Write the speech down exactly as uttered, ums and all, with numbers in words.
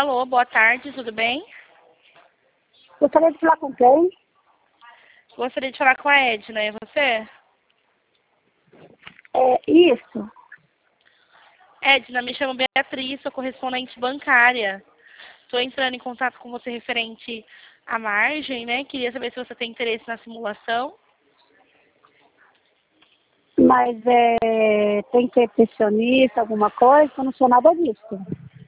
Alô, boa tarde, tudo bem? Gostaria de falar com quem? Gostaria de falar com a Edna, é você? É, isso. Edna, me chamo Beatriz, sou correspondente bancária. Estou entrando em contato com você referente à margem, né? Queria saber se você tem interesse na simulação. Mas é, tem que ser pensionista, alguma coisa? Eu não sou nada disso.